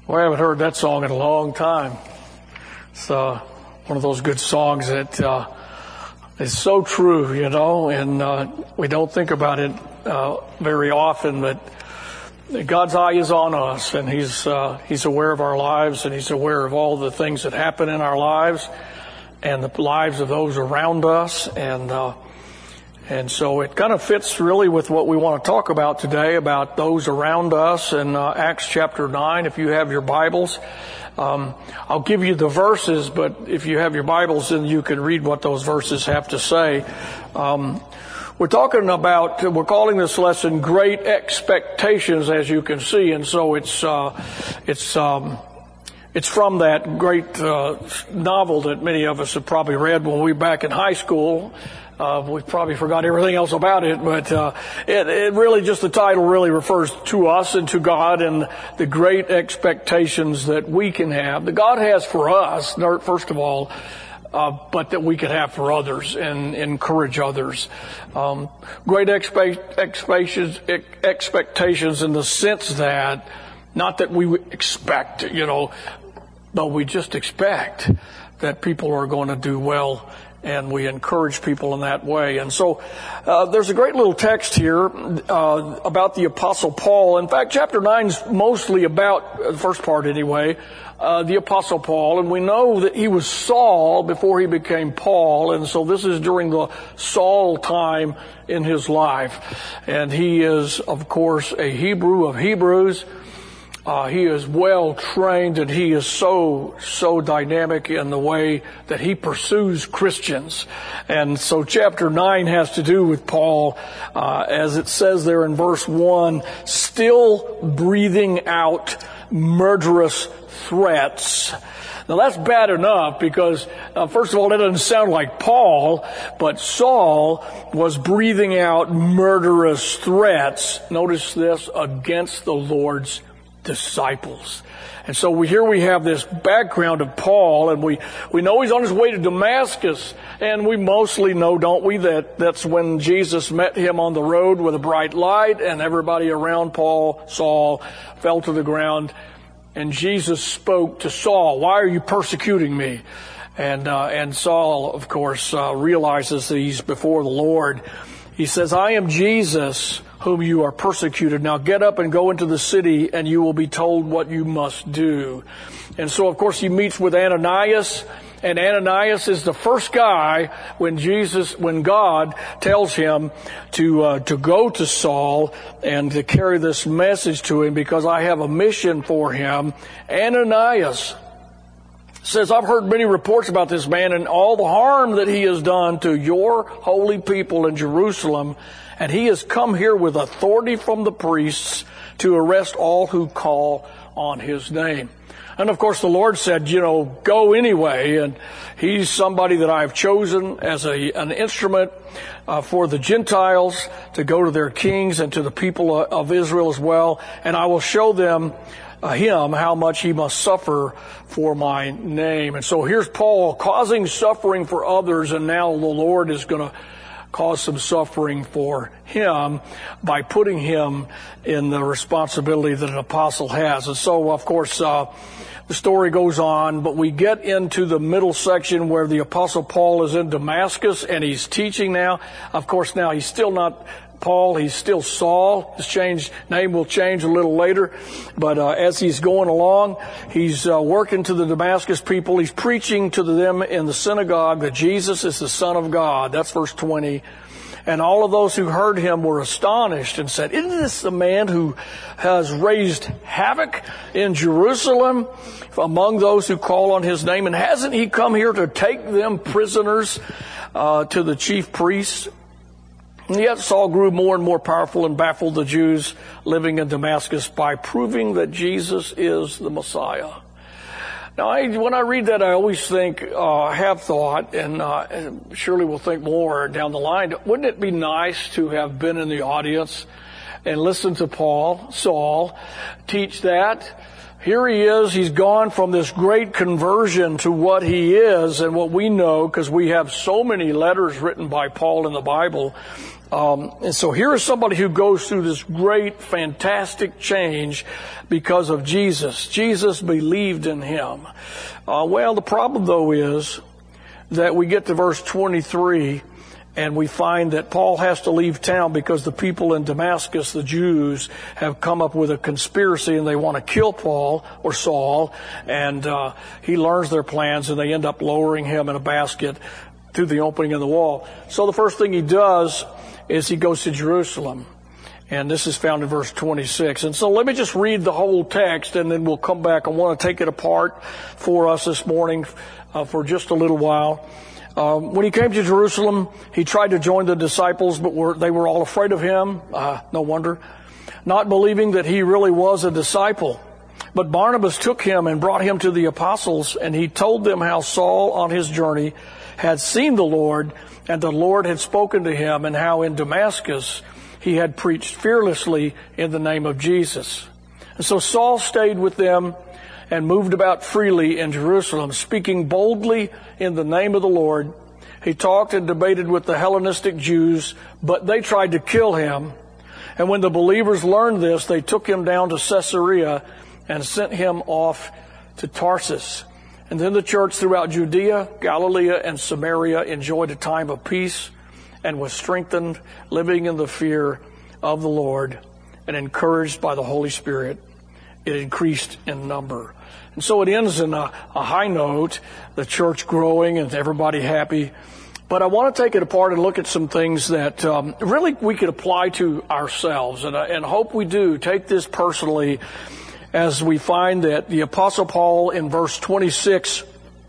Well, I haven't heard that song in a long time. It's one of those good songs that is so true, you know, and we don't think about it very often, but God's eye is on us, and He's aware of our lives, and He's aware of all the things that happen in our lives and the lives of those around us, and so it kind of fits really with what we want to talk about today, about those around us in Acts chapter 9. If you have your Bibles, I'll give you the verses, but if you have your Bibles, then you can read what those verses have to say. We're calling this lesson Great Expectations, as you can see, and so it's from that great novel that many of us have probably read when we were back in high school. We probably forgot everything else about it, but it really, just the title really refers to us and to God and the great expectations that we can have, that God has for us, first of all, but that we could have for others and encourage others. Great expectations in the sense that, not that we expect, you know, but we just expect that people are going to do well, and we encourage people in that way. And so there's a great little text here about the Apostle Paul. In fact, chapter 9 is mostly about, the first part anyway, the Apostle Paul. And we know that he was Saul before he became Paul. And so this is during the Saul time in his life. And he is, of course, a Hebrew of Hebrews. He is well trained, and he is so dynamic in the way that he pursues Christians. And so chapter 9 has to do with Paul, as it says there in verse 1, still breathing out murderous threats. Now that's bad enough because, first of all, that doesn't sound like Paul, but Saul was breathing out murderous threats, notice this, against the Lord's disciples. And so here we have this background of Paul, and we know he's on his way to Damascus, and we mostly know, don't we, that's when Jesus met him on the road with a bright light, and everybody around Saul, fell to the ground, and Jesus spoke to Saul, "Why are you persecuting me?" And Saul, of course, realizes that he's before the Lord. He says, "I am Jesus, whom you are persecuted. Now get up and go into the city, and you will be told what you must do." And so, of course, he meets with Ananias, and Ananias is the first guy when God tells him to go to Saul and to carry this message to him, because I have a mission for him. Ananias says, "I've heard many reports about this man and all the harm that he has done to your holy people in Jerusalem. And he has come here with authority from the priests to arrest all who call on his name." And of course the Lord said, you know, go anyway. And he's somebody that I've chosen as an instrument for the Gentiles to go to their kings and to the people of Israel as well. And I will show them him how much he must suffer for my name. And so here's Paul causing suffering for others, and now the Lord is going to cause some suffering for him by putting him in the responsibility that an apostle has. And so, of course, the story goes on, but we get into the middle section where the Apostle Paul is in Damascus, and he's teaching now. Of course, now he's still not Paul, he's still Saul. His name will change a little later. But as he's going along, he's working to the Damascus people. He's preaching to them in the synagogue that Jesus is the Son of God. That's verse 20. And all of those who heard him were astonished and said, "Isn't this the man who has raised havoc in Jerusalem among those who call on his name? And hasn't he come here to take them prisoners to the chief priests?" And yet Saul grew more and more powerful and baffled the Jews living in Damascus by proving that Jesus is the Messiah. Now, when I read that, I always think, have thought, and surely we'll think more down the line, wouldn't it be nice to have been in the audience and listened to Saul, teach that? Here he is, he's gone from this great conversion to what he is and what we know, because we have so many letters written by Paul in the Bible, And so here is somebody who goes through this great, fantastic change because of Jesus. Jesus believed in him. Well, the problem, though, is that we get to verse 23, and we find that Paul has to leave town because the people in Damascus, the Jews, have come up with a conspiracy and they want to kill Paul or Saul. And he learns their plans, and they end up lowering him in a basket through the opening in the wall. So the first thing he does is he goes to Jerusalem. And this is found in verse 26. And so let me just read the whole text, and then we'll come back. I want to take it apart for us this morning for just a little while. When he came to Jerusalem, he tried to join the disciples, but they were all afraid of him. No wonder. Not believing that he really was a disciple. But Barnabas took him and brought him to the apostles, and he told them how Saul on his journey had seen the Lord, and the Lord had spoken to him, and how in Damascus he had preached fearlessly in the name of Jesus. And so Saul stayed with them and moved about freely in Jerusalem, speaking boldly in the name of the Lord. He talked and debated with the Hellenistic Jews, but they tried to kill him. And when the believers learned this, they took him down to Caesarea and sent him off to Tarsus. And then the church throughout Judea, Galilee, and Samaria enjoyed a time of peace and was strengthened, living in the fear of the Lord, and encouraged by the Holy Spirit. It increased in number. And so it ends in a high note, the church growing and everybody happy. But I want to take it apart and look at some things that really we could apply to ourselves, and hope we do take this personally, as we find that the Apostle Paul in verse 26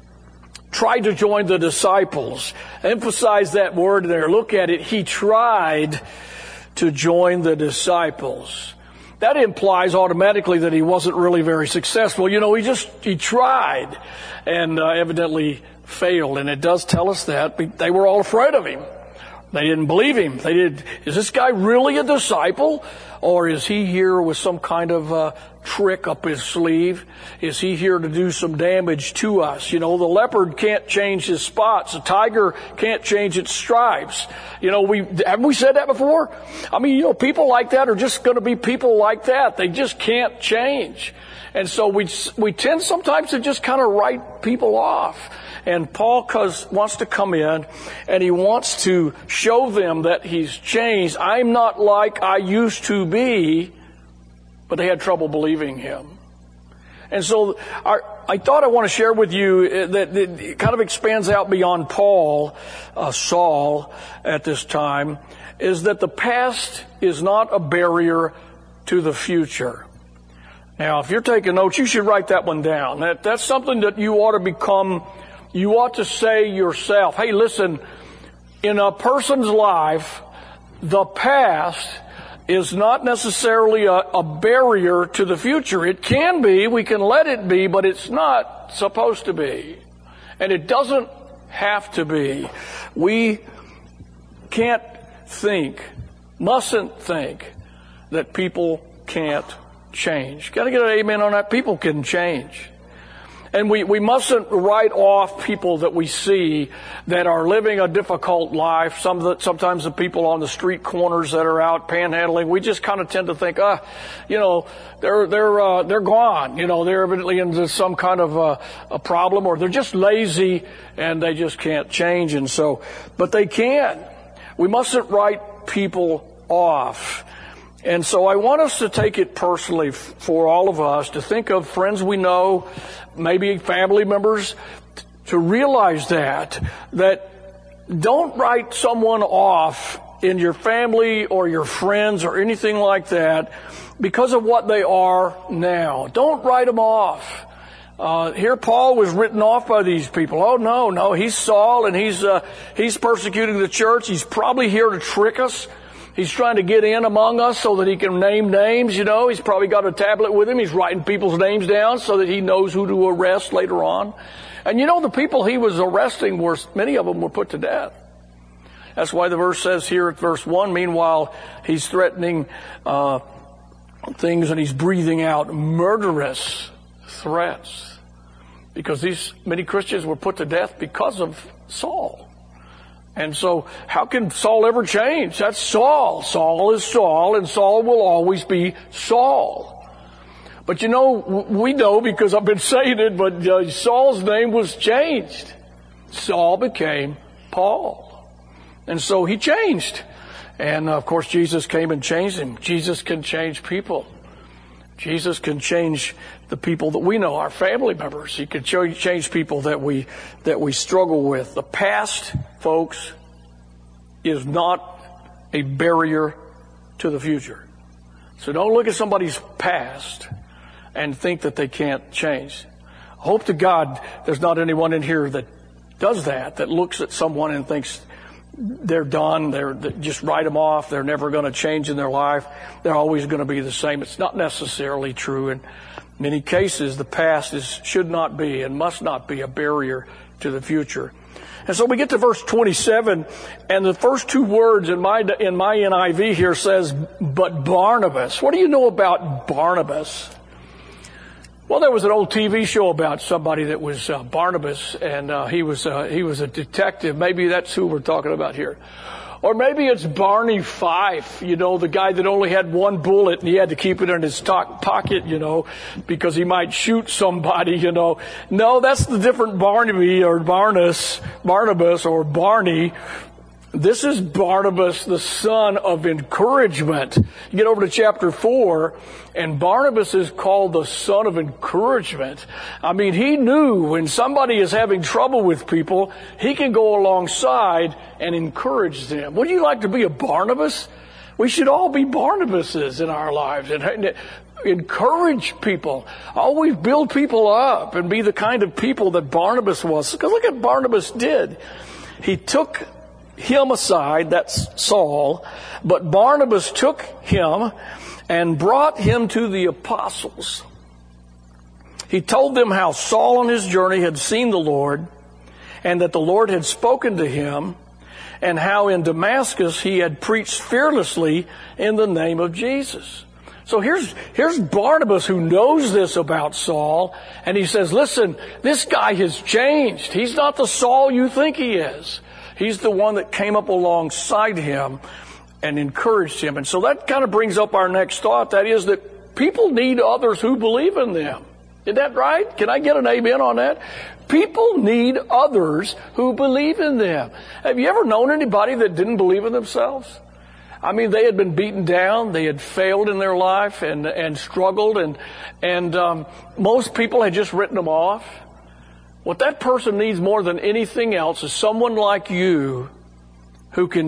tried to join the disciples. Emphasize that word there. Look at it. He tried to join the disciples. That implies automatically that he wasn't really very successful. You know, he tried and evidently failed. And it does tell us that. They were all afraid of him. They didn't believe him. Is this guy really a disciple? Or is he here with some kind of trick up his sleeve? Is he here to do some damage to us? You know, the leopard can't change his spots. The tiger can't change its stripes. You know, haven't we said that before? I mean, you know, people like that are just going to be people like that. They just can't change. And so we tend sometimes to just kind of write people off. And Paul wants to come in, and he wants to show them that he's changed. I'm not like I used to be, but they had trouble believing him. And so I thought I want to share with you that it kind of expands out beyond Paul, Saul at this time, is that the past is not a barrier to the future. Now, if you're taking notes, you should write that one down. That's something that you ought to become. You ought to say yourself, hey, listen, in a person's life, the past is not necessarily a barrier to the future. It can be, we can let it be, but it's not supposed to be. And it doesn't have to be. We mustn't think that people can't change. Got to get an amen on that. People can change. And we mustn't write off people that we see that are living a difficult life. Sometimes the people on the street corners that are out panhandling, we just kind of tend to think, you know, they're gone. You know, they're evidently into some kind of a problem, or they're just lazy and they just can't change. And so, but they can. We mustn't write people off. And so I want us to take it personally for all of us, to think of friends we know, maybe family members, to realize that don't write someone off in your family or your friends or anything like that because of what they are now. Don't write them off. Here Paul was written off by these people. Oh, no, he's Saul, and he's persecuting the church. He's probably here to trick us. He's trying to get in among us so that he can name names, you know. He's probably got a tablet with him. He's writing people's names down so that he knows who to arrest later on. And you know, the people he was arresting, many of them were put to death. That's why the verse says here at verse 1, meanwhile, he's threatening things, and he's breathing out murderous threats. Because many Christians were put to death because of Saul. And so how can Saul ever change? That's Saul. Saul is Saul, and Saul will always be Saul. But we know because I've been saying it, but Saul's name was changed. Saul became Paul. And so he changed. And of course Jesus came and changed him. Jesus can change people. Jesus can change the people that we know, our family members. He can change people that we struggle with. The past, folks, is not a barrier to the future. So don't look at somebody's past and think that they can't change. I hope to God there's not anyone in here that does that looks at someone and thinks they're done, they're just write them off, they're never going to change in their life, they're always going to be the same. It's not necessarily true. In many cases, the past should not be and must not be a barrier to the future. And so we get to verse 27, and the first two words in my NIV here says, but Barnabas. What do you know about Barnabas? Well, there was an old TV show about somebody that was Barnabas, and he was a detective. Maybe that's who we're talking about here. Or maybe it's Barney Fife, the guy that only had one bullet and he had to keep it in his pocket, because he might shoot somebody, No, that's the different Barnaby or Barnabas or Barney. This is Barnabas, the son of encouragement. You get over to chapter 4, and Barnabas is called the son of encouragement. I mean, he knew when somebody is having trouble with people, he can go alongside and encourage them. Would you like to be a Barnabas? We should all be Barnabases in our lives and encourage people. Always build people up and be the kind of people that Barnabas was. Because look what Barnabas did. He took him aside, that's Saul, but Barnabas took him and brought him to the apostles. He told them how Saul on his journey had seen the Lord and that the Lord had spoken to him, and how in Damascus he had preached fearlessly in the name of Jesus. So here's Barnabas who knows this about Saul, and he says, listen, this guy has changed. He's not the Saul you think he is. He's the one that came up alongside him and encouraged him. And so that kind of brings up our next thought. That is that people need others who believe in them. Isn't that right? Can I get an amen on that? People need others who believe in them. Have you ever known anybody that didn't believe in themselves? I mean, they had been beaten down. They had failed in their life and struggled. And most people had just written them off. What that person needs more than anything else is someone like you who can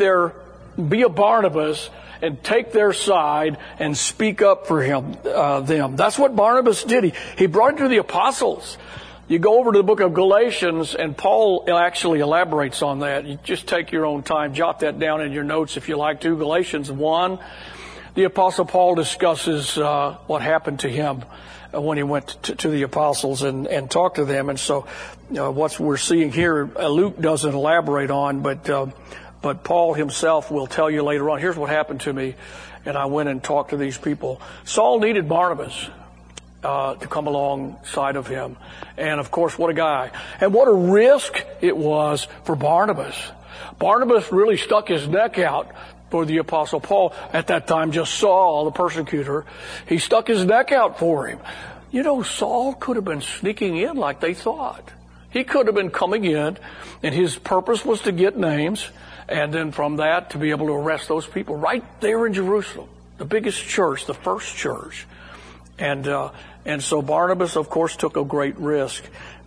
be a Barnabas and take their side and speak up for them. That's what Barnabas did. He brought it to the apostles. You go over to the book of Galatians, and Paul actually elaborates on that. You just take your own time, jot that down in your notes if you like to. Galatians 1, the apostle Paul discusses what happened to him when he went to the apostles and talked to them. And so what we're seeing here, Luke doesn't elaborate on, but Paul himself will tell you later on, here's what happened to me, and I went and talked to these people. Saul needed Barnabas to come alongside of him. And of course, what a guy. And what a risk it was for Barnabas. Barnabas really stuck his neck out for the apostle Paul. At that time, just Saul, the persecutor, he stuck his neck out for him. Saul could have been sneaking in like they thought. He could have been coming in, and his purpose was to get names, and then from that to be able to arrest those people right there in Jerusalem, the biggest church, the first church. And so Barnabas, of course, took a great risk.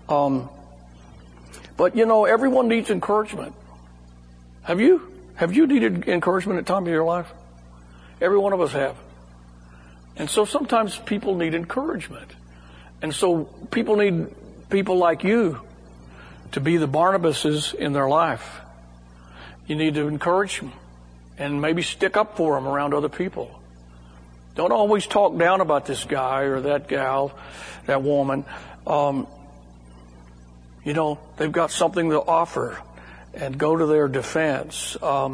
But everyone needs encouragement. Have you needed encouragement at times in your life? Every one of us have. And so sometimes people need encouragement. And so people need people like you to be the Barnabases in their life. You need to encourage them and maybe stick up for them around other people. Don't always talk down about this guy or that gal, that woman. They've got something to offer, and go to their defense.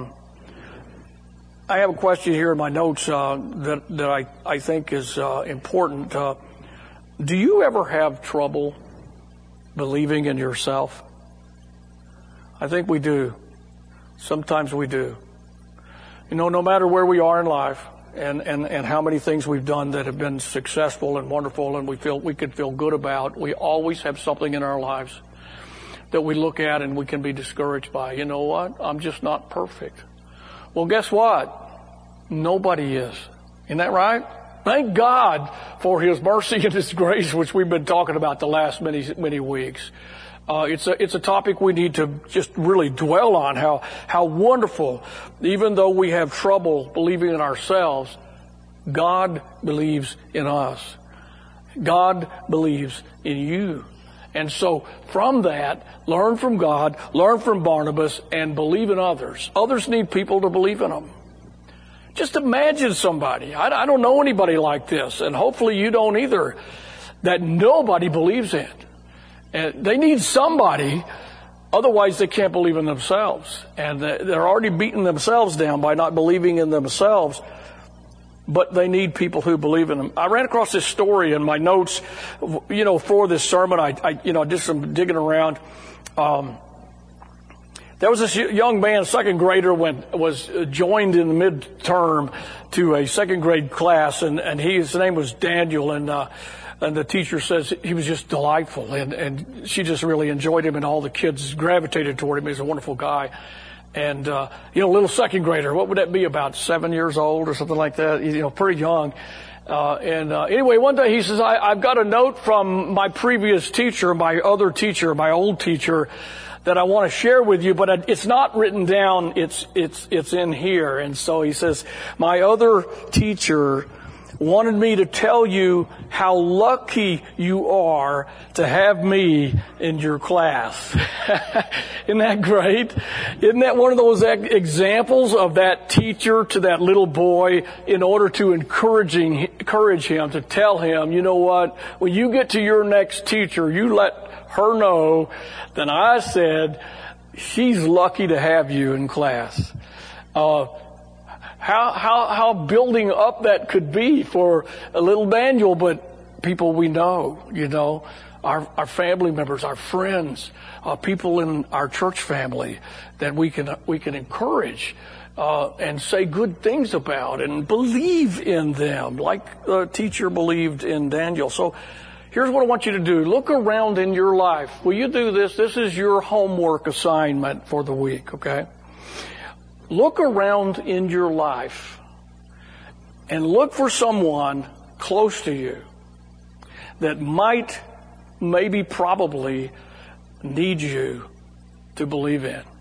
I have a question here in my notes that I think is important. Do you ever have trouble believing in yourself? I think we do. Sometimes we do. You know, no matter where we are in life and how many things we've done that have been successful and wonderful and we can feel good about, we always have something in our lives that we look at and we can be discouraged by. You know what? I'm just not perfect. Well, guess what? Nobody is. Isn't that right? Thank God for His mercy and His grace, which we've been talking about the last many weeks. It's a topic we need to just really dwell on, how wonderful, even though we have trouble believing in ourselves, God believes in us. God believes in you. And so from that, learn from God, learn from Barnabas, and believe in others. Others need people to believe in them. Just imagine somebody. I don't know anybody like this, and hopefully you don't either, that nobody believes in. And they need somebody, otherwise they can't believe in themselves. And they're already beating themselves down by not believing in themselves, but they need people who believe in them. I ran across this story in my notes, you know, for this sermon. I did some digging around. There was this young man, second grader, was joined in the midterm to a second grade class, and his name was Daniel, and the teacher says he was just delightful, and she just really enjoyed him, and all the kids gravitated toward him. He's a wonderful guy. And, little second grader, what would that be, about 7 years old or something like that? Pretty young. Anyway, one day he says, I've got a note from my previous teacher, my old teacher, that I want to share with you, but it's not written down. It's in here. And so he says, my other teacher wanted me to tell you how lucky you are to have me in your class. Isn't that great? Isn't that one of those examples of that teacher to that little boy in order to encourage him, to tell him, you know what, when you get to your next teacher, you let her know that I said she's lucky to have you in class. How building up that could be for a little Daniel, but people we know, our family members, our friends, people in our church family that we can encourage and say good things about and believe in them, like the teacher believed in Daniel. So here's what I want you to do. Look around in your life. Will you do this? This is your homework assignment for the week, okay? Look around in your life and look for someone close to you that might, maybe, probably need you to believe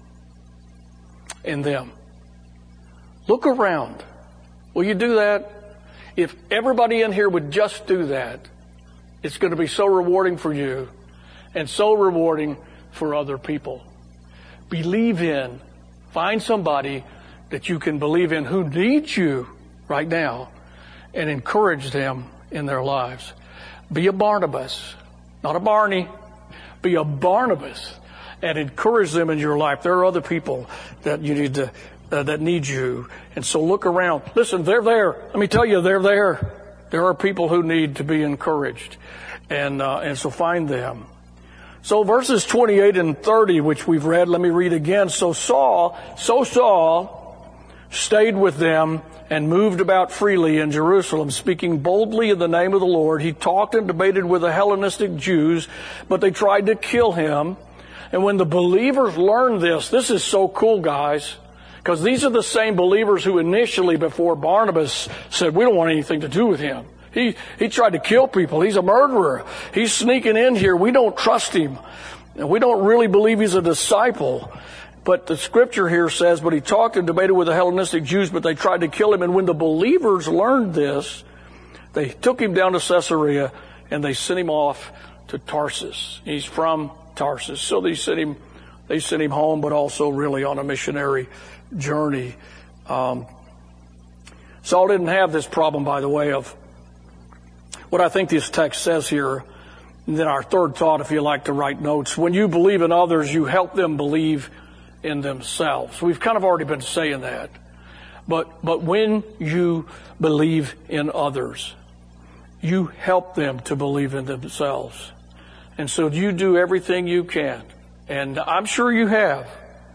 in them. Look around. Will you do that? If everybody in here would just do that, it's going to be so rewarding for you and so rewarding for other people. Believe in. Find somebody that you can believe in who needs you right now and encourage them in their lives. Be a Barnabas, not a Barney. Be a Barnabas and encourage them in your life. There are other people that you need to, that need you. And so look around. Listen, they're there. Let me tell you, they're there. There are people who need to be encouraged. And so find them. So verses 28 and 30, which we've read, let me read again. So Saul stayed with them and moved about freely in Jerusalem, speaking boldly in the name of the Lord. He talked and debated with the Hellenistic Jews, but they tried to kill him. And when the believers learned this is so cool, guys, because these are the same believers who initially, before Barnabas, said, we don't want anything to do with him. He tried to kill people. He's a murderer. He's sneaking in here. We don't trust him. And we don't really believe he's a disciple. But the scripture here says, but he talked and debated with the Hellenistic Jews, but they tried to kill him. And when the believers learned this, they took him down to Caesarea and they sent him off to Tarsus. He's from Tarsus. So they sent him home, but also really on a missionary journey. Saul didn't have this problem, by the way, of what I think this text says here. And then our third thought, if you like to write notes, when you believe in others, you help them believe in themselves. We've kind of already been saying that. But when you believe in others, you help them to believe in themselves. And so you do everything you can. And I'm sure you have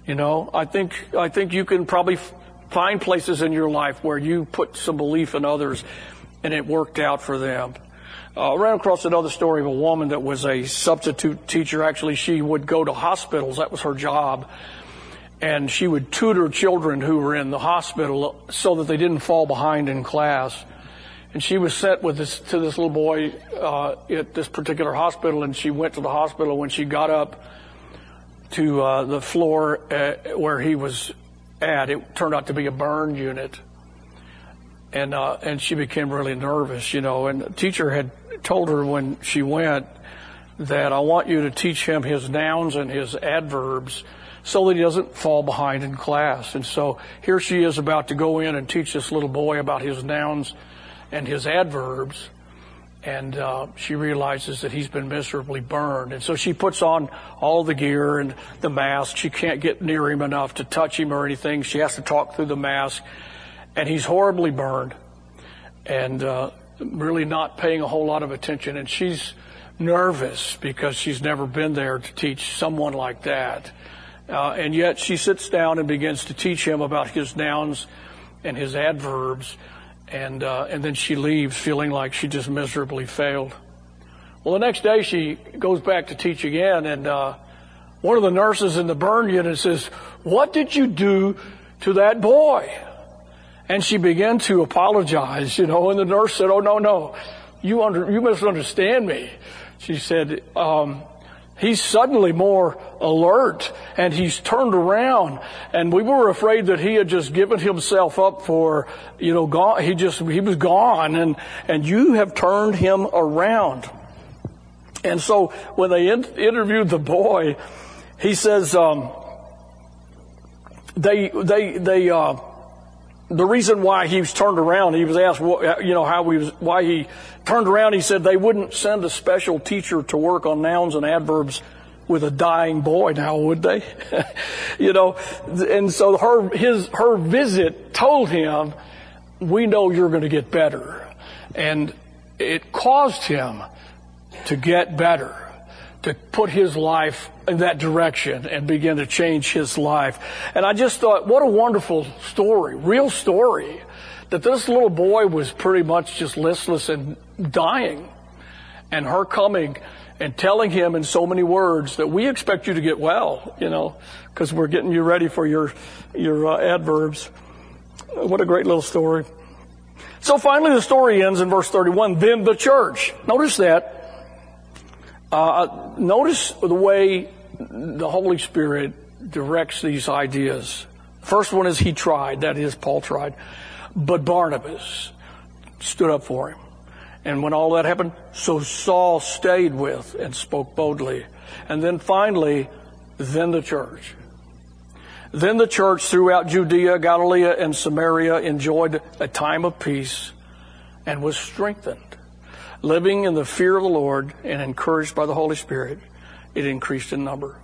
You know, I think you can probably find places in your life where you put some belief in others and it worked out for them. I ran across another story of a woman that was a substitute teacher. Actually, she would go to hospitals. That was her job. And she would tutor children who were in the hospital so that they didn't fall behind in class. And she was sent to this little boy at this particular hospital, and she went to the hospital. When she got up to the floor where he was at, it turned out to be a burn unit. And she became really nervous, you know. And the teacher had told her when she went that, I want you to teach him his nouns and his adverbs so that he doesn't fall behind in class. And so here she is about to go in and teach this little boy about his nouns and his adverbs. And she realizes that he's been miserably burned. And so she puts on all the gear and the mask. She can't get near him enough to touch him or anything. She has to talk through the mask. And he's horribly burned and really not paying a whole lot of attention. And she's nervous because she's never been there to teach someone like that. And yet she sits down and begins to teach him about his nouns and his adverbs. And then she leaves feeling like she just miserably failed. Well, the next day she goes back to teach again. And one of the nurses in the burn unit says, "What did you do to that boy?" And she began to apologize, you know, and the nurse said, "Oh, no, you misunderstand me." She said, he's suddenly more alert and he's turned around, and we were afraid that he had just given himself up for, you know, gone. He was gone, and you have turned him around. And so when they interviewed the boy, he says, the reason why he was turned around, he was asked, why he turned around. He said they wouldn't send a special teacher to work on nouns and adverbs with a dying boy now, would they? You know, and so her visit told him, we know you're going to get better. And it caused him to get better, to put his life in that direction and begin to change his life. And I just thought, what a wonderful story, real story, that this little boy was pretty much just listless and dying. And her coming and telling him in so many words that we expect you to get well, you know, because we're getting you ready for your adverbs. What a great little story. So finally the story ends in verse 31. Then the church. Notice that. Notice the way the Holy Spirit directs these ideas. First one is he tried. That is, Paul tried. But Barnabas stood up for him. And when all that happened, so Saul stayed with and spoke boldly. And then finally, then the church. Then the church throughout Judea, Galilee, and Samaria enjoyed a time of peace and was strengthened. Living in the fear of the Lord and encouraged by the Holy Spirit, it increased in number.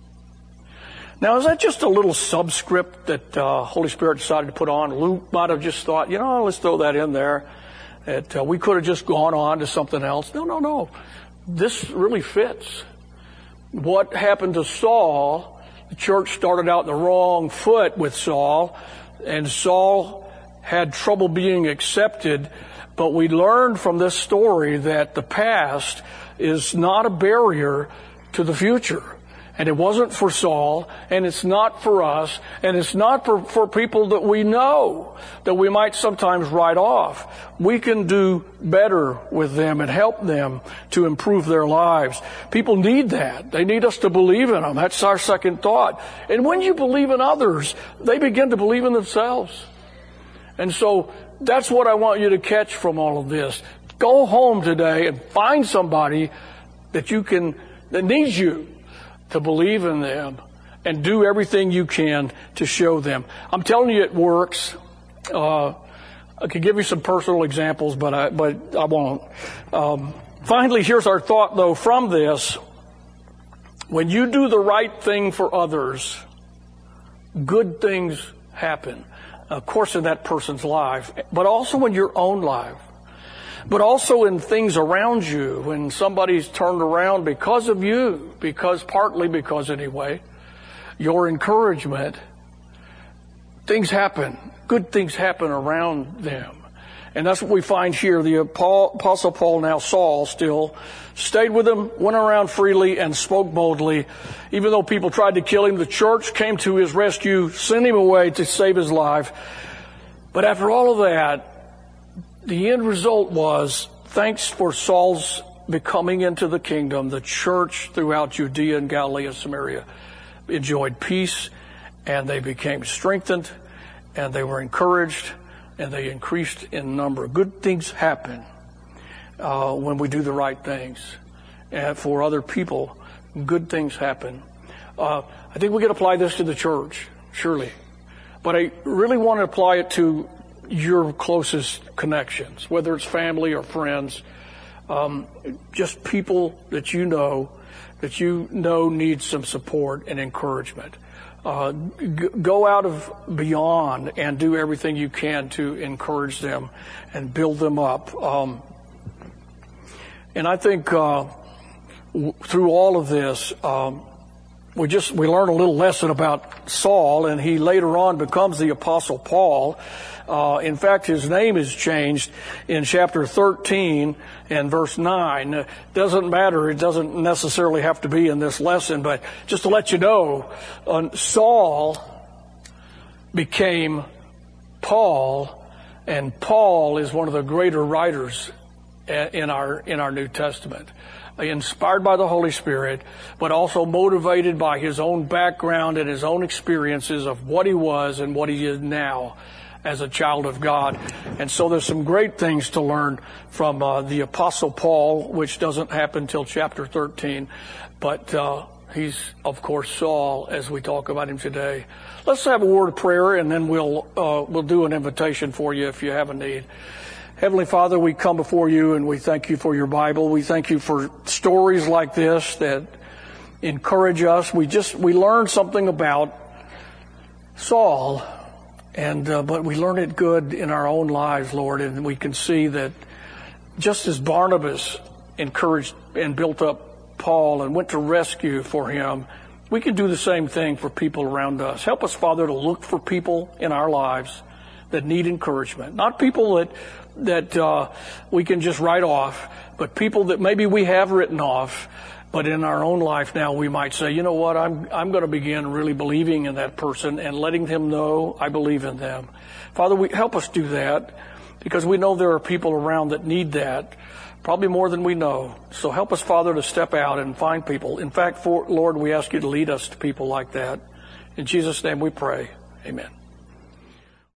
Now, is that just a little subscript that Holy Spirit decided to put on? Luke might have just thought, let's throw that in there. That we could have just gone on to something else. No. This really fits. What happened to Saul, the church started out in the wrong foot with Saul, and Saul had trouble being accepted. But we learned from this story that the past is not a barrier to the future. And it wasn't for Saul, and it's not for us, and it's not for people that we know, that we might sometimes write off. We can do better with them and help them to improve their lives. People need that. They need us to believe in them. That's our second thought. And when you believe in others, they begin to believe in themselves. And so that's what I want you to catch from all of this. Go home today and find somebody that needs you to believe in them and do everything you can to show them. I'm telling you, it works. I could give you some personal examples, but I won't. Finally, here's our thought, though, from this. When you do the right thing for others, good things happen. Of course, in that person's life, but also in your own life. But also in things around you, when somebody's turned around because of you, partly because anyway, your encouragement, things happen. Good things happen around them. And that's what we find here. The Apostle Paul, now Saul still, stayed with him, went around freely, and spoke boldly. Even though people tried to kill him, the church came to his rescue, sent him away to save his life. But after all of that, the end result was, thanks for Saul's becoming into the kingdom, the church throughout Judea and Galilee and Samaria enjoyed peace, and they became strengthened, and they were encouraged, and they increased in number. Good things happen when we do the right things. And for other people, good things happen. I think we can apply this to the church, surely. But I really want to apply it to your closest connections, whether it's family or friends, just people that you know need some support and encouragement. Go out of beyond and do everything you can to encourage them and build them up. And I think through all of this, we learn a little lesson about Saul, and he later on becomes the Apostle Paul. In fact, his name is changed in chapter 13 and verse 9. Doesn't matter. It doesn't necessarily have to be in this lesson, but just to let you know, Saul became Paul, and Paul is one of the greater writers in our New Testament. Inspired by the Holy Spirit, but also motivated by his own background and his own experiences of what he was and what he is now as a child of God. And so there's some great things to learn from the Apostle Paul, which doesn't happen till chapter 13. But he's, of course, Saul, as we talk about him today. Let's have a word of prayer, and then we'll do an invitation for you if you have a need. Heavenly Father, we come before you and we thank you for your Bible. We thank you for stories like this that encourage us. We learn something about Saul, but we learn it good in our own lives, Lord, and we can see that just as Barnabas encouraged and built up Paul and went to rescue for him, we can do the same thing for people around us. Help us, Father, to look for people in our lives that need encouragement. Not people that we can just write off, but people that maybe we have written off, but in our own life now we might say, you know what, I'm going to begin really believing in that person and letting them know I believe in them. Father, help us do that, because we know there are people around that need that, probably more than we know. So help us, Father, to step out and find people. In fact, Lord, we ask you to lead us to people like that. In Jesus' name we pray. Amen.